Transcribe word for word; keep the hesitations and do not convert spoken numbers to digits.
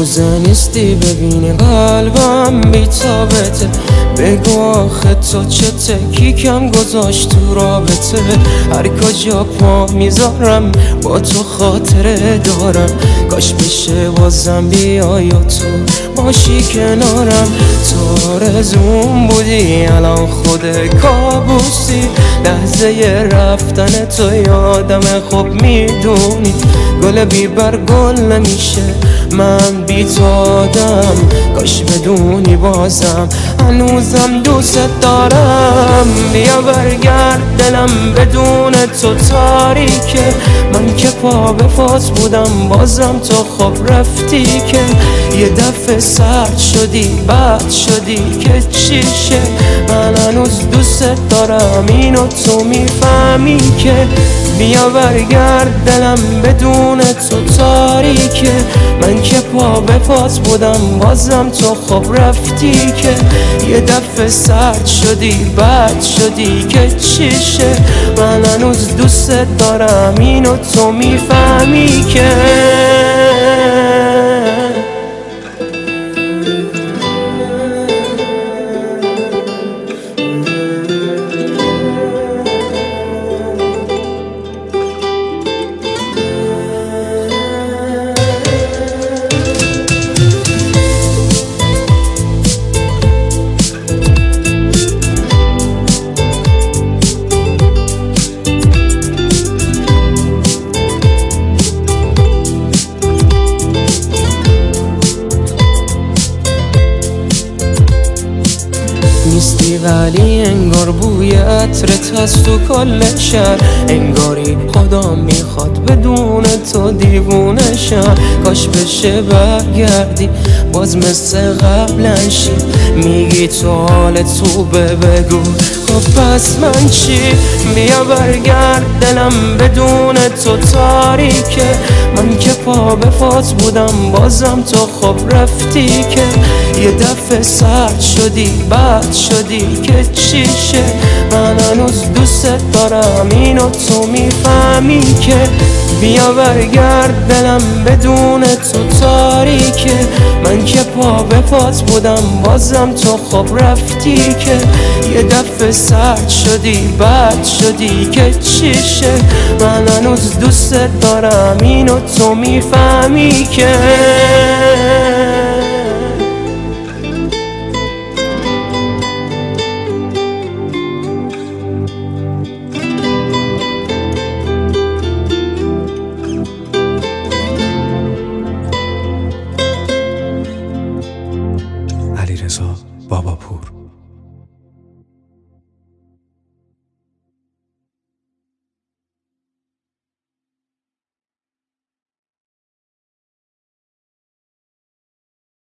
روزه نیستی ببینی قلبم بی‌تابته. بگو آخه تو چه تکیکم گذاشت تو رابطه. هر کجا پا میذارم با تو خاطره دارم. کاش بشه بازم بیای و تو باشی کنارم. تو آرزوم بودی الان خود کابوسی. لحظه رفتن تو یادم خوب میدونی. گل بی بر گل نمیشه من بی تو آدم. کاش بدونی بازم هنوزم دوست دارم. بیا برگرد دلم بدون تو تاریکه. من که پا به پات بودم بازم تو خب رفتی که. یه دفعه سرد شدی بد شدی که چیشه. من هنوز دوست دارم اینو تو میفهمی که. بیا برگرد دلم بدون تو تاریکه. من که پا به پات بودم بازم تو خب رفتی که. یه دفعه سرد شدی بد شدی که چیشه. من هنوز دوست دارم اینو تو میفهمی که. نیستی ولی انگار بوی عطرت هست تو کل شهر. انگاری خدا میخواد بدون تو دیوونه شم. کاش بشه برگردی باز مثل قبلن شی. میگی تو حال تو بگو خب پس من چی. بیا برگرد دلم بدون تو تاریکه. من که پا به پات بودم بازم تو خب رفتی که. یه دفعه سرد شدی بد شدی که چیشه. من هنوز دوست دارم اینو تو میفهمی که. بیا برگرد دلم بدون تو تاریکه. من که پا به پات بودم بازم تو خب رفتی که. یه دفعه سرد شدی بد شدی که چیشه. من هنوز دوست دارم اینو تو میفهمی که.